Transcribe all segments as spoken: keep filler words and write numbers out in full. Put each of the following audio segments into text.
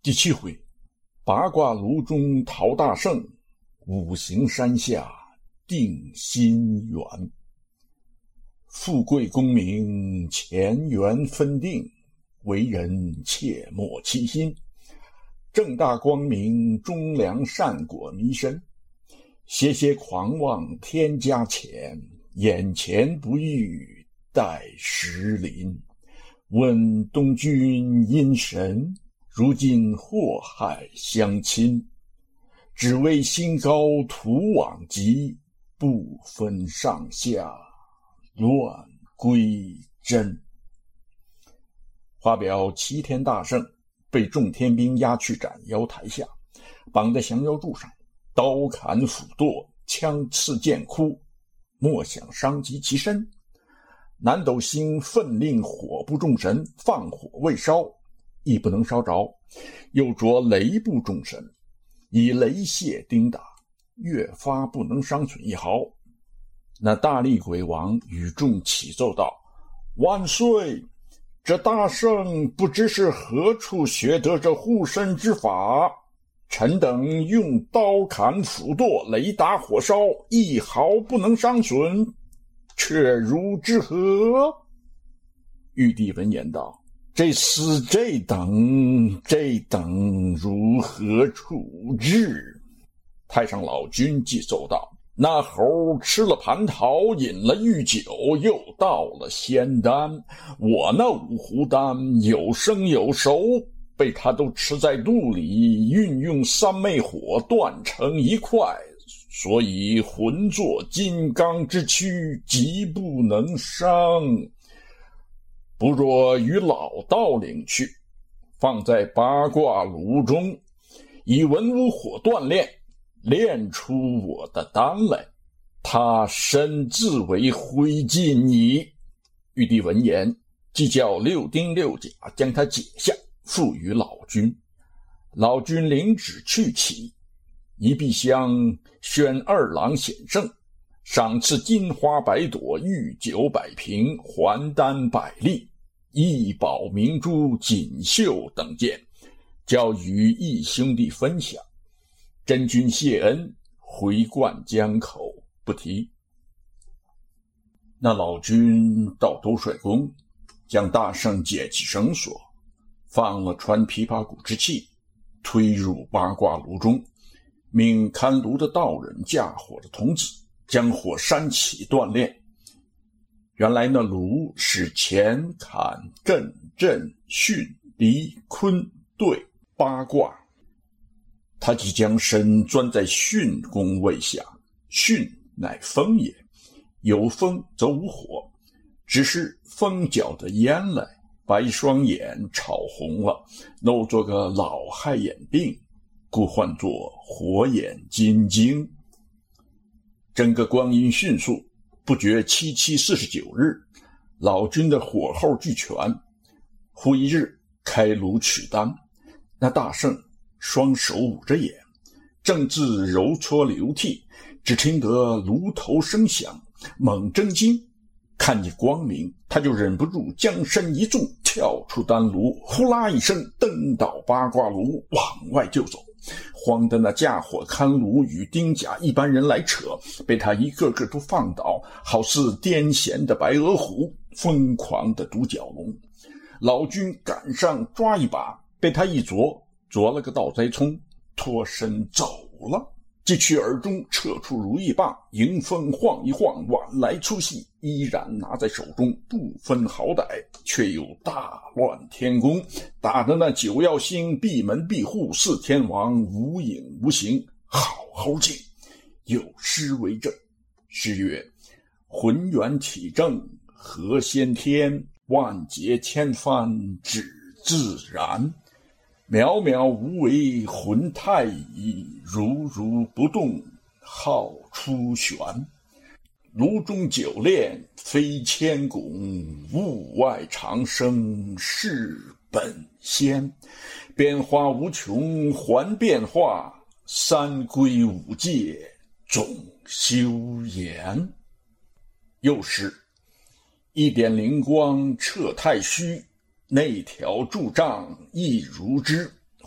第七回，八卦炉中陶大圣，五行山下定心圆。富贵功名前缘分定，为人切莫欺心。正大光明忠良善果弥深，些些狂妄天加钱，眼前不遇待时临。问东君因神，如今祸害相侵。只为心高图往极，不分上下乱归真。话表齐天大圣被众天兵押去斩妖台下，绑在降妖柱上，刀砍斧剁，枪刺剑哭，莫想伤及其身。南斗星奋令火部众神放火未烧，亦不能烧着，又着雷部众神以雷械叮打，越发不能伤损一毫。那大力鬼王与众齐奏道：万岁！这大圣不知是何处学得这护身之法，臣等用刀砍斧剁，雷打火烧，一毫不能伤损，却如之何？玉帝闻言道：这厮这等这等如何处置？太上老君即奏道：那猴吃了蟠桃，饮了玉酒，又到了仙丹，我那五湖丹有生有熟，被他都吃在肚里，运用三昧火断成一块，所以魂作金刚之躯，极不能伤。不若与老道领去，放在八卦炉中，以文武火锻炼，炼出我的丹来，他身自为灰烬矣。玉帝闻言，即叫六丁六甲将他解下，付与老君。老君领旨去起，一壁厢宣二郎显圣，赏赐金花百朵，玉酒百瓶，还丹百粒，异宝明珠、锦绣等件，叫与义兄弟分享。真君谢恩，回灌江口，不提。那老君到兜率宫，将大圣解其绳索，放了穿琵琶骨之器，推入八卦炉中，命看炉的道人架火的童子将火煽起锻炼。原来那炉是乾坎艮震巽离坤兑八卦，他即将身钻在巽宫位下。巽乃风也，有风则无火，只是风搅得烟来，白双眼炒红了，弄作个老害眼病，故唤作火眼金睛。整个光阴迅速，不觉七七四十九日，老君的火候俱全。忽一日开炉取丹，那大圣双手捂着眼，正自揉搓流涕，只听得炉头声响，猛睁睛，看见光明，他就忍不住将身一纵，跳出丹炉，呼啦一声蹬倒八卦炉，往外就走。慌得那架火看炉与丁甲一般人来扯，被他一个个都放倒，好似癫痫的白额虎，疯狂的独角龙。老君赶上抓一把，被他一啄，啄了个倒栽葱，脱身走了。即取耳中撤出如意棒，迎风晃一晃，晚来出戏，依然拿在手中，不分好歹，却又大乱天宫，打得那九曜星闭门闭户，四天王无影无形，好好静，有诗为证。诗曰：浑元体正合先天，万劫千帆只自然。渺渺无为魂太乙，如如不动号出玄。炉中久炼非千拱，物外长生是本仙。变化无穷还变化，三归五戒总修言。又是一点灵光彻太虚，内调柱杖亦如之，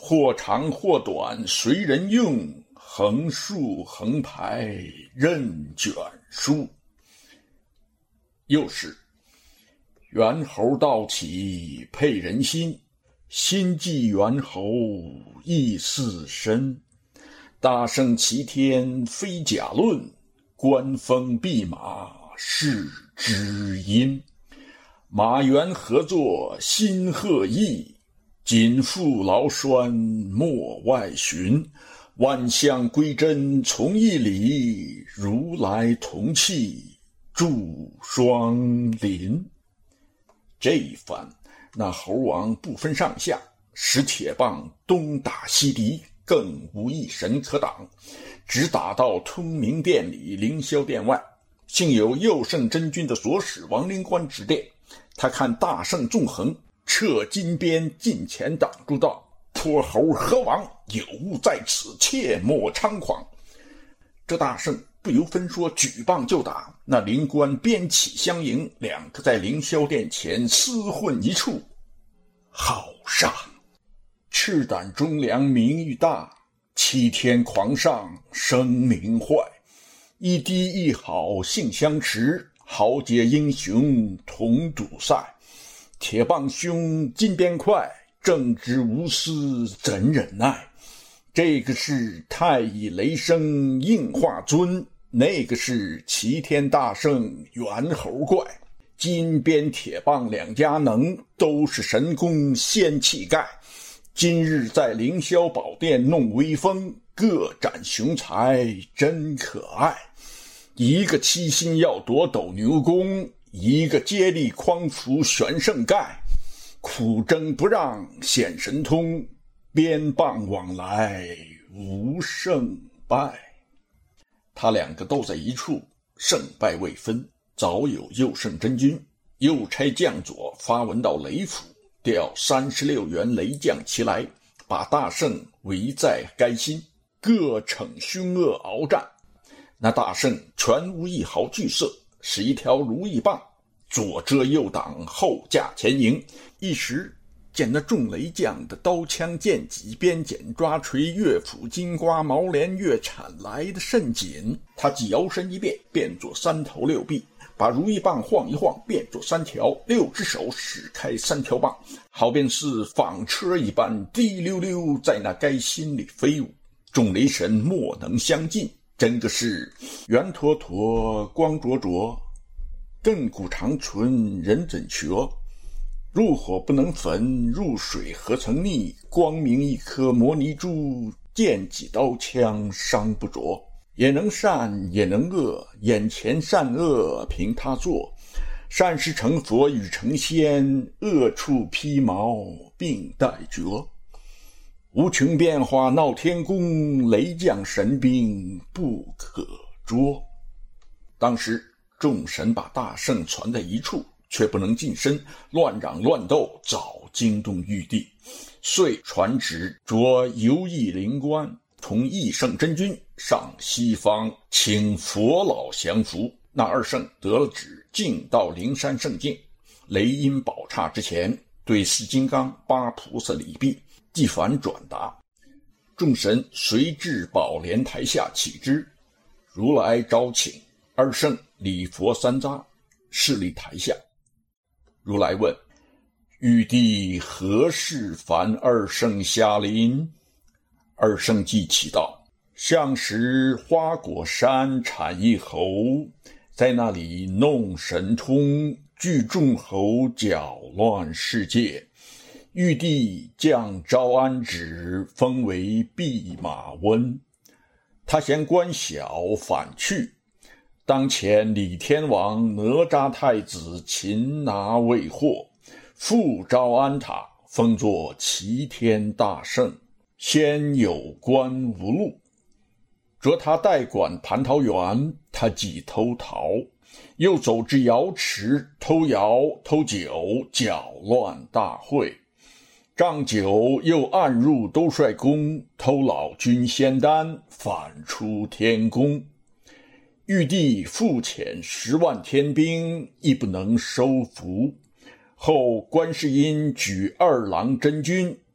或长或短随人用，横竖横排任卷书。又是猿猴道起配人心，心系猿猴意似深。大圣齐天非假论，官封弼马是知音。马猿合作心贺意，紧缚劳栓莫外寻。万象归真从一理，如来同气助双林。这一番，那猴王不分上下，使铁棒东打西敌，更无一神可挡，直打到通明殿里凌霄殿外。幸有佑圣真君的所使王灵官指点，他看大圣纵横，撤金鞭近前挡住道：泼猴何王，有物在此，切莫猖狂。这大圣不由分说，举棒就打。那灵官鞭起相迎，两个在凌霄殿前厮混一处。好煞！赤胆忠良名誉大，欺天狂上声名坏。一低一好性相持，豪杰英雄同赌赛。铁棒凶，金鞭快，正直无私怎忍耐？这个是太乙雷声应化尊，那个是齐天大圣猿猴怪。金鞭铁棒两家能，都是神功仙气概。今日在凌霄宝殿弄威风，各展雄才真可爱。一个七星要夺斗牛宫，一个接力匡扶玄圣盖。苦争不让显神通，鞭棒往来无胜败。他两个斗在一处，胜败未分。早有佑圣真君又差将佐发文到雷府，调三十六员雷将齐来，把大圣围在该心，各逞凶恶鏖战。那大圣全无一毫惧色，使一条如意棒左遮右挡，后架前迎。一时见那众雷将的刀枪剑戟鞭锏抓锤乐斧金瓜毛镰月铲来的甚紧。他既摇身一变，变作三头六臂，把如意棒晃一晃，变作三条，六只手使开三条棒，好便是纺车一般，滴溜溜在那该心里飞舞。众雷神莫能相近，真个是圆坨坨光灼灼，亘古长存人怎学？入火不能焚，入水何曾溺？光明一颗摩尼珠，剑戟刀枪伤不着。也能善也能恶，眼前善恶凭他做。善事成佛与成仙，恶处披毛并带绝。无穷变化闹天宫，雷将神兵不可捉。当时众神把大圣传在一处，却不能近身，乱嚷乱斗，早惊动玉帝。遂传旨着游艺灵官同义圣真君上西方请佛老降服。那二圣得了旨，径到灵山圣境雷音宝刹之前，对四金刚八菩萨礼毕，即返转达。众神随至宝莲台下启之，如来招请二圣礼佛三匝，侍立台下。如来问：玉帝何事烦二圣下临？二圣记起道：向时花果山产一猴，在那里弄神通，聚众猴搅乱世界。玉帝降招安旨，封为弼马温。他嫌官小反去，当前李天王哪吒太子擒拿未获，复招安他，封作齐天大圣，先有官无禄。着他代管蟠桃园，他既偷桃，又走至瑶池偷瑶偷酒，搅乱大会。仗酒又暗入兜率宫，偷老君仙丹，反出天宫。玉帝复遣十万天兵，亦不能收服。后观世音举二郎真君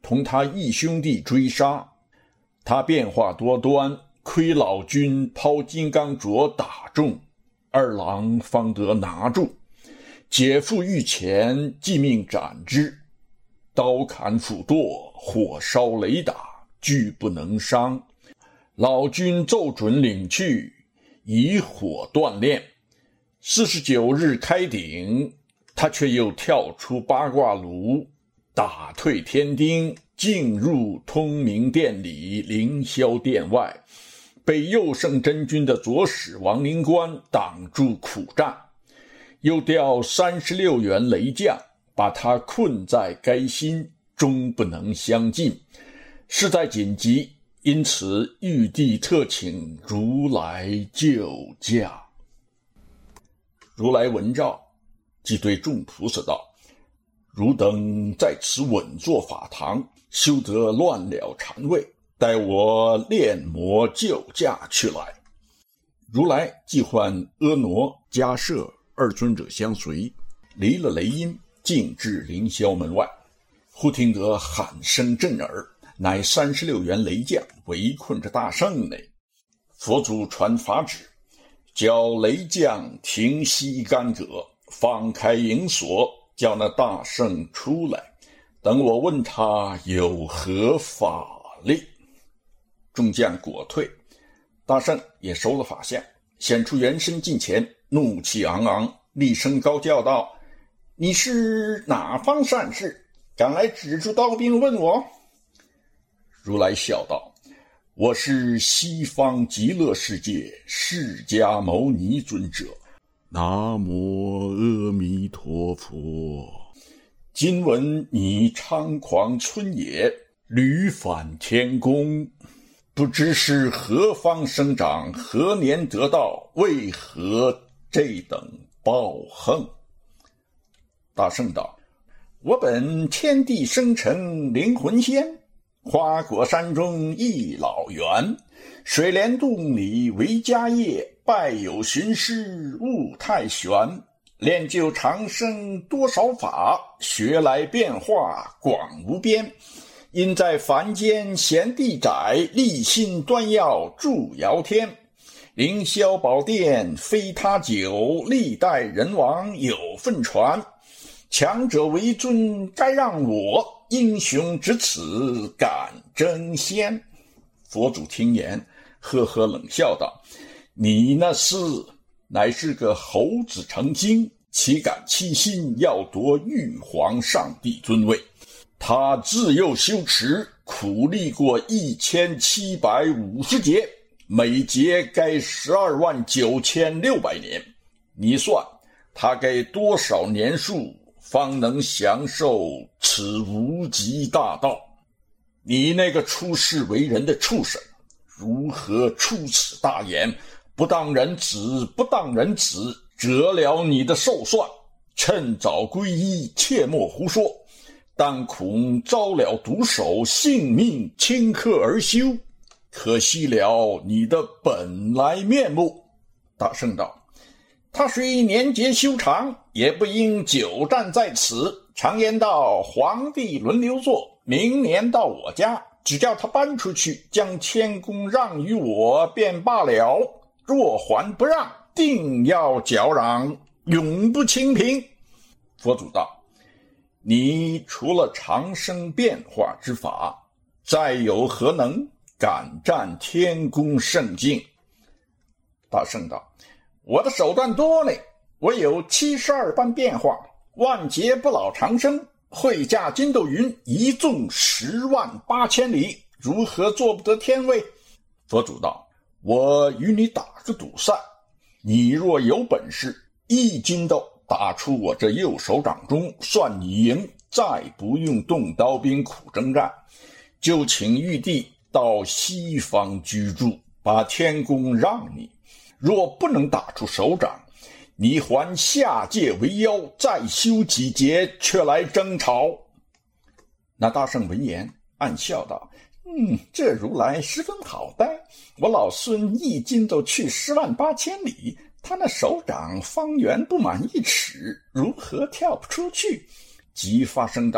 同他义兄弟追杀。他变化多端，亏老君抛金刚镯打中，二郎方得拿住。姐父御前，即命斩之。刀砍斧剁，火烧雷打，俱不能伤。老君奏准领去，以火锻炼。四十九日开鼎，他却又跳出八卦炉，打退天丁，进入通明殿里凌霄殿外，被右圣真君的左使王灵官挡住苦战，又调三十六员雷将，把他困在该心，终不能相进。事在紧急，因此玉帝特请如来救驾。如来闻诏，即对众菩萨道：汝等在此稳坐法堂，休得乱了禅位，待我炼魔救驾去来。如来即唤阿傩、迦摄二尊者相随，离了雷音，径至凌霄门外。忽听得喊声震耳，乃三十六员雷将围困着大圣内。佛祖传法旨，叫雷将停息干戈，放开营锁，叫那大圣出来，等我问他有何法力。众将果退，大圣也收了法相，显出原身近前，怒气昂昂，厉声高叫道：你是哪方善士，敢来指住刀兵问我？如来笑道：我是西方极乐世界释迦牟尼尊者，南无阿弥陀佛。今闻你猖狂村野，屡反天宫，不知是何方生长，何年得道，为何这等暴横？大圣道：我本天地生成灵魂仙，花果山中一老猿，水帘洞里为家业，拜有寻师悟太玄。练就长生多少法，学来变化广无边。因在凡间闲地窄，立心端要助尧天。凌霄宝殿非他久，历代人王有份传。强者为尊该让我，英雄至此敢争先。佛祖听言，呵呵冷笑道：你那厮乃是个猴子成精，岂敢欺心要夺玉皇上帝尊位？他自幼修持，苦历过一千七百五十劫，每劫该十二万九千六百年。你算他该多少年数，方能享受此无极大道？你那个出世为人的畜生，如何出此大言？不当人子，不当人子，折了你的寿算。趁早皈依，切莫胡说，但恐遭了毒手，性命顷刻而休，可惜了你的本来面目。大圣道：他虽年节修长，也不应久战在此。常言道，皇帝轮流坐，明年到我家，只叫他搬出去，将天宫让于我便罢了。若还不让，定要搅嚷，永不清平。佛祖道：你除了长生变化之法，再有何能敢占天宫圣境？大圣道：我的手段多嘞，我有七十二般变化，万劫不老长生，会驾筋斗云，一纵十万八千里，如何做不得天位？佛祖道：我与你打个赌赛，你若有本事，一筋斗打出我这右手掌中，算你赢，再不用动刀兵苦征战，就请玉帝到西方居住，把天宫让你。若不能打出手掌，你还下界为妖，再修几劫，却来争吵。那大圣闻言暗笑道：嗯，这如来十分好呆，我老孙一筋斗去十万八千里，他那手掌方圆不满一尺，如何跳不出去？即发声道：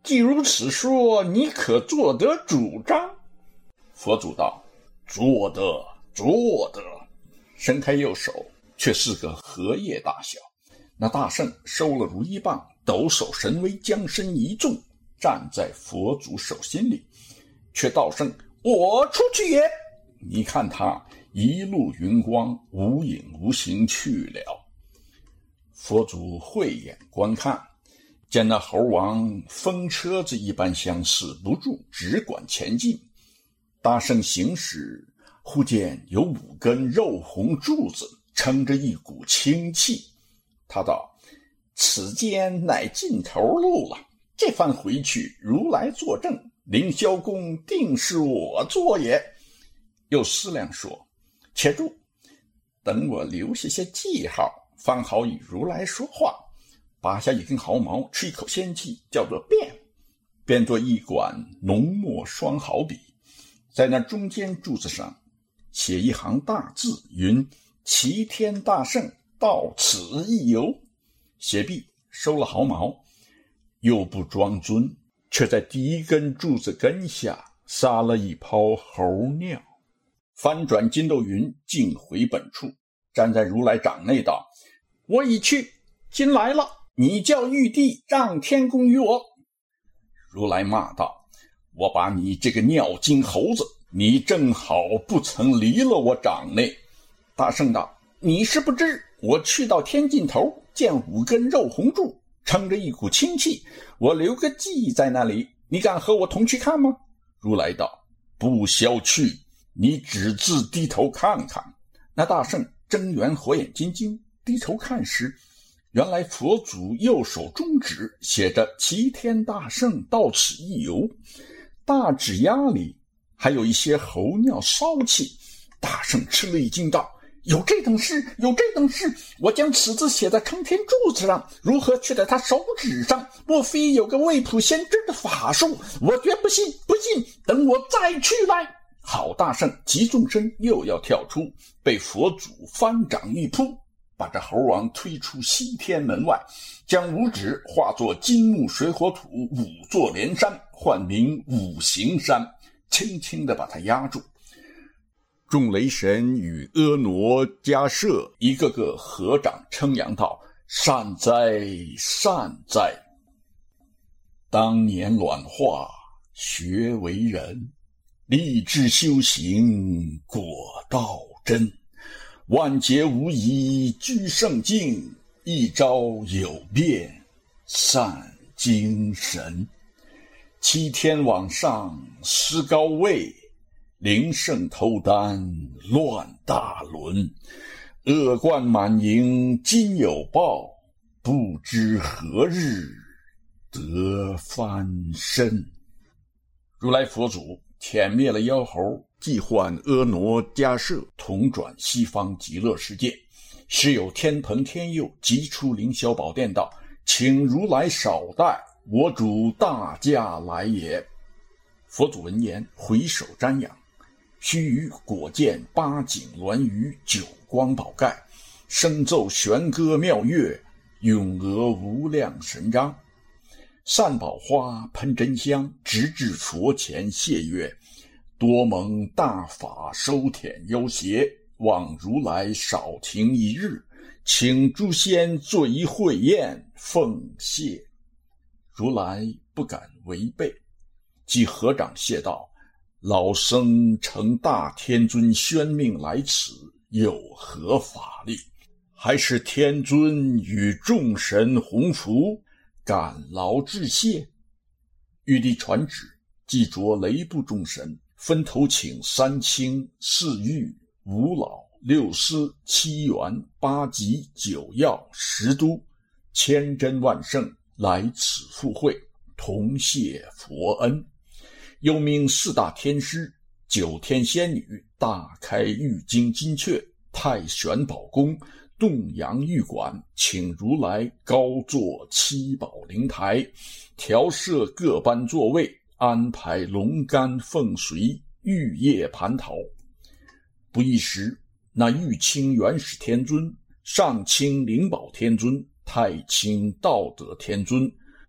既如此说，你可做得主张？佛祖道：做得，做得。伸开右手，却是个荷叶大小。那大圣收了如意棒，抖擻神威，将身一纵，站在佛祖手心里，却道声：我出去也。你看他一路云光，无影无形去了。佛祖慧眼观看，见那猴王风车子一般相似不住，只管前进。大圣行驶，忽见有五根肉红柱子撑着一股清气。他道：此间乃尽头路了，这番回去，如来作证，凌霄宫定是我做也。又思量说：且住，等我留下些记号，方好与如来说话。拔下一根毫毛，吃一口仙气，叫做变，变作一管浓墨双毫笔，在那中间柱子上写一行大字，云：齐天大圣到此一游。写毕，收了毫毛，又不装尊，却在第一根柱子根下撒了一泡猴尿。翻转筋斗云，径回本处，站在如来掌内道：我已去，今来了，你叫玉帝让天宫于我。如来骂道：我把你这个尿精猴子，你正好不曾离了我掌内。大圣道：你是不知，我去到天尽头，见五根肉红柱撑着一股清气，我留个记在那里，你敢和我同去看吗？如来道：不消去，你只自低头看看。那大圣睁圆火眼金睛，低头看时，原来佛祖右手中指写着齐天大圣到此一游，大指丫里还有一些猴尿骚气。大圣吃了一惊道：有这等事，有这等事！我将此字写在撑天柱子上，如何却在他手指上？莫非有个未卜先知的法术？我绝不信，不信！等我再去来！好大圣急纵身，又要跳出，被佛祖翻掌一扑，把这猴王推出西天门外，将五指化作金木水火土五座连山，唤名五行山，轻轻地把他压住。众雷神与婀娜迦舍一个个合掌称扬道：善哉善哉！当年卵化学为人，立志修行果道真，万劫无疑居圣境，一朝有变散精神。七天往上失高位，灵圣偷丹乱大轮，恶贯满盈今有报，不知何日得翻身。如来佛祖舔灭了妖猴，即唤婀娜迦舍同转西方极乐世界。时有天蓬天佑急出凌霄宝殿道：请如来少待，我主大驾来也。佛祖闻言回首瞻仰，须臾果见八景鸾鱼，九光宝盖，声奏弦歌妙乐，咏额无量神章。散宝花喷真香，直至佛前谢曰：多蒙大法收忝妖邪，望如来少停一日，请诸仙做一会宴，奉谢。如来不敢违背，即合掌谢道：老僧承大天尊宣命来此，有何法力？还是天尊与众神洪福，感劳致谢。玉帝传旨，即着雷部众神，分头请三清、四御、五老、六司、七元、八极、九曜、十都，千真万圣来此赴会，同谢佛恩。又命四大天师、九天仙女大开玉京金阙、太玄宝宫、洞阳玉馆，请如来高坐七宝灵台，调设各班座位，安排龙肝凤髓、玉叶蟠桃。不一时，那玉清元始天尊、上清灵宝天尊、太清道德天尊、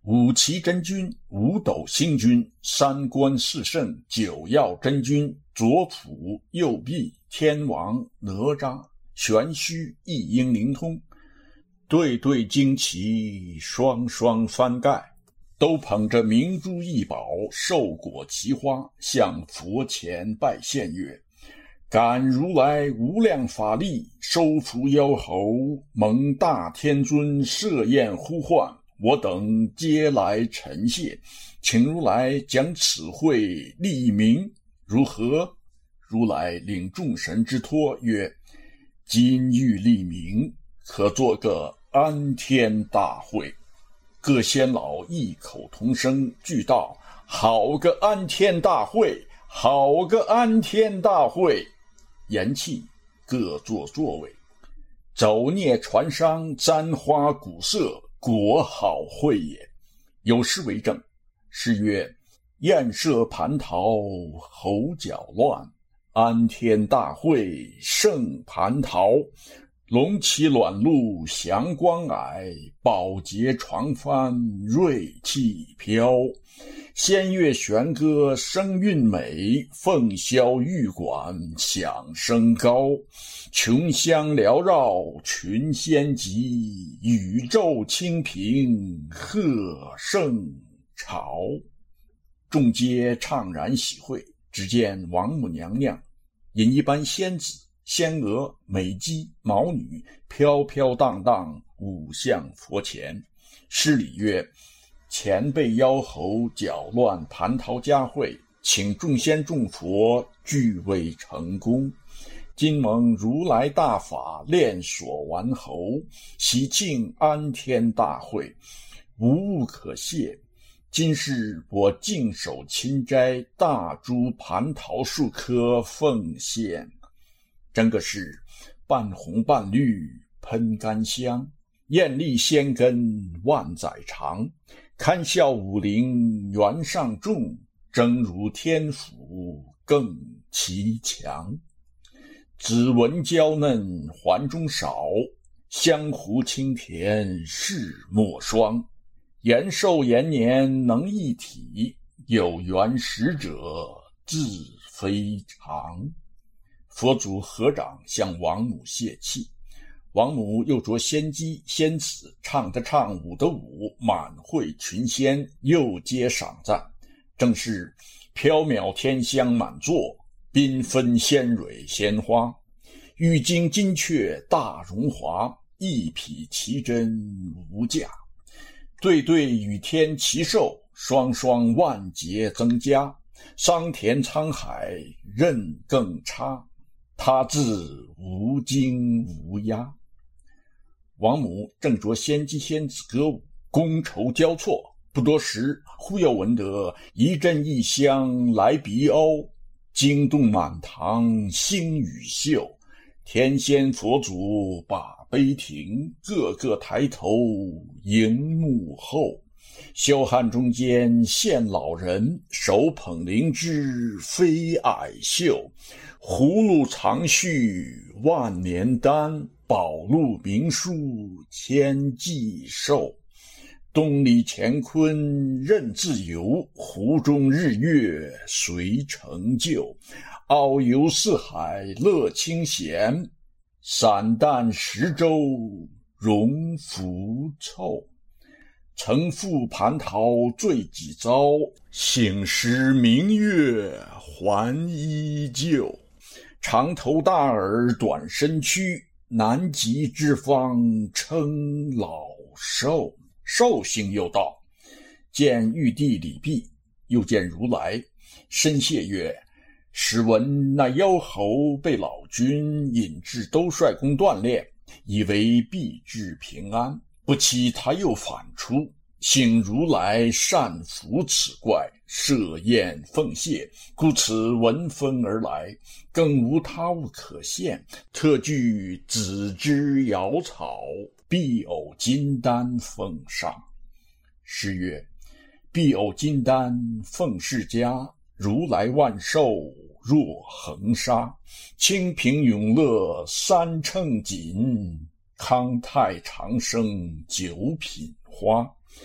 五岐真君、五斗星君、三观四圣、九曜真君、左辅、右弼、天王、哪吒、玄虚、一应灵通，对对旌旗，双双翻盖，都捧着明珠异宝，寿果奇花，向佛前拜献曰：感如来无量法力，收服妖猴，蒙大天尊设宴呼唤，我等皆来陈谢，请如来讲此会利民如何？如来领众神之托曰：今欲利民，可做个安天大会。各仙老异口同声俱道：好个安天大会，好个安天大会。言讫，各坐座位。走聂传觞，簪花鼓瑟，果好会也。有诗为证，诗曰：宴设蟠桃，猴搅乱，安天大会胜蟠桃。龙旗卵鹿祥光霭，宝洁床幡瑞气飘。仙乐弦歌声韵美，凤箫玉管响声高。琼香缭绕群仙集，宇宙清平贺圣朝。众皆怅然喜会。只见王母娘娘引一班仙子、仙娥、美姬、毛女飘飘荡荡舞向佛前，施礼曰：前辈妖猴搅乱蟠桃佳会，请众仙众佛俱未成功。今蒙如来大法炼所完侯，喜庆安天大会，无物可谢。今是我净手钦摘大株蟠桃数颗奉献，整个是半红半绿喷甘香，艳丽仙根万载长，堪笑武陵原上众，争如天府更奇强。子闻娇嫩环中少，香湖清甜世莫双。延寿延年能一体，有缘使者自非常。佛祖合掌向王母谢气，王母又着仙姬仙子，唱的唱，舞的舞，满会群仙又皆赏赞。正是飘渺天香满座，缤纷仙蕊鲜花，玉京金阙大荣华，一匹奇珍无价。对对与天齐寿，双双万劫增加。桑田沧海任更差，他自无惊无压。王母正着仙姬仙子歌舞，觥筹交错。不多时，忽又闻得一阵异香来鼻凹，惊动满堂星与宿。天仙佛祖把杯停，个个抬头迎幕后。霄汉中间现老人，手捧灵芝飞矮袖。葫芦长续万年丹，宝路名书千纪寿。东里乾坤任自由，湖中日月随成就。遨游四海乐清闲，散淡十洲荣福凑。承负蟠桃醉几遭，醒时明月还依旧。长头大耳短身躯，南极之方称老寿。寿星又道：见玉帝礼毕，又见如来，深谢曰：始闻那妖猴被老君引至兜率宫锻炼，以为必至平安，不期他又反出。幸如来善服此怪，设宴奉谢，故此闻风而来，更无他物可献，特具紫芝瑶草，碧藕金丹奉上。诗曰：碧藕金丹奉世家，如来万寿若恒沙。清平永乐三称锦，康泰长生九品花。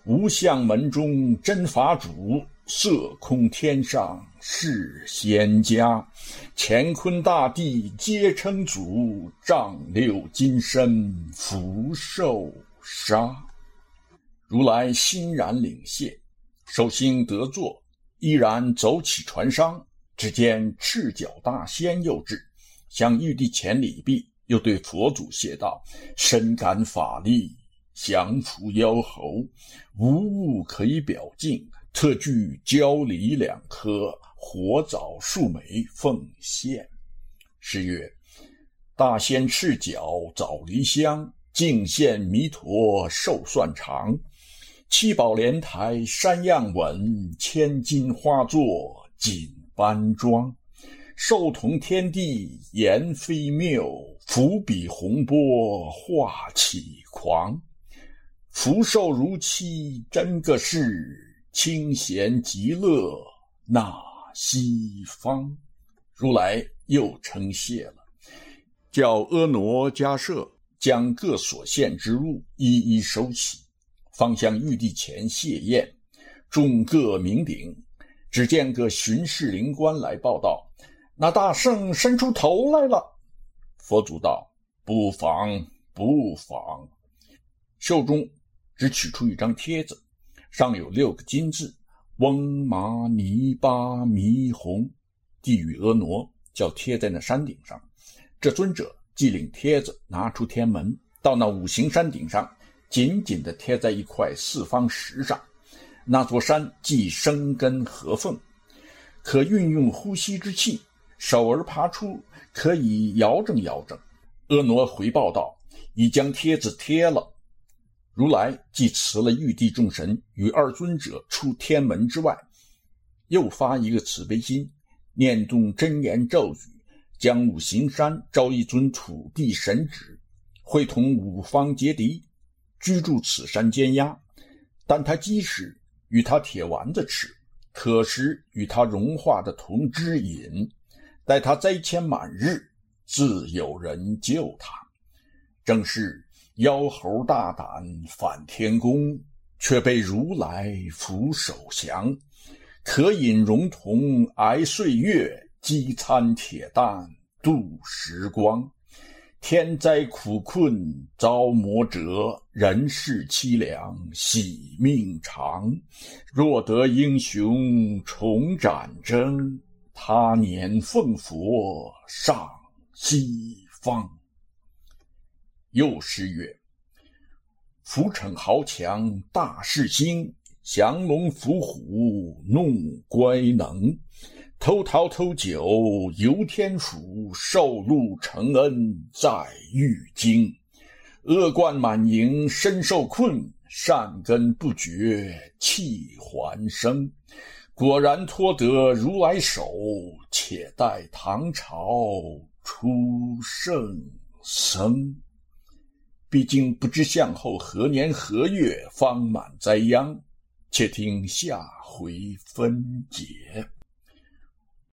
无相门中真法主，色空天上是仙家。乾坤大地皆称祖，丈六金身福寿杀。如来欣然领谢，手心得坐，依然走起船商。只见赤脚大仙又至，向玉帝前礼毕，又对佛祖谢道：深感法力，降服妖猴，无物可以表敬，特具焦梨两颗，火枣数枚奉献。是曰：大仙赤脚枣梨香，敬献弥陀寿算长。七宝莲台山样稳，千金花座锦斑装。寿同天地言非谬，伏笔洪波化起狂。福寿如期真个是，清闲极乐那西方。如来又称谢了，叫婀娜迦舍将各所献之物一一收起，方向玉帝前谢宴。众各酩酊，只见个巡视灵官来报道：那大圣伸出头来了。佛祖道：不妨不妨。袖中只取出一张帖子，上有六个金字：翁麻泥巴弥红。递与婀娜，叫贴在那山顶上。这尊者即领帖子，拿出天门，到那五行山顶上，紧紧地贴在一块四方石上。那座山既生根合缝，可运用呼吸之气，手儿爬出，可以摇正摇正。婀娜回报道：已将帖子贴了。如来即辞了玉帝众神，与二尊者出天门之外，又发一个慈悲心，念动真言咒语，将五行山招一尊土地神旨，会同五方结敌，居住此山监压。但他饥时与他铁丸子吃，渴时与他融化的铜汁饮，待他灾迁满日，自有人救他。正是妖猴大胆反天宫，却被如来俯首降。可饮熔铜挨岁月，饥餐铁蛋度时光。天灾苦困遭魔折，人世凄凉喜命长。若得英雄重展征，他年奉佛上西方。又诗曰：浮逞豪强大势兴，降龙伏虎弄乖能。偷桃偷酒游天府，受禄承恩在玉京。恶贯满盈身受困，善根不绝气还生。果然托得如来手，且待唐朝出圣僧。毕竟不知向后何年何月方满灾殃，且听下回分解。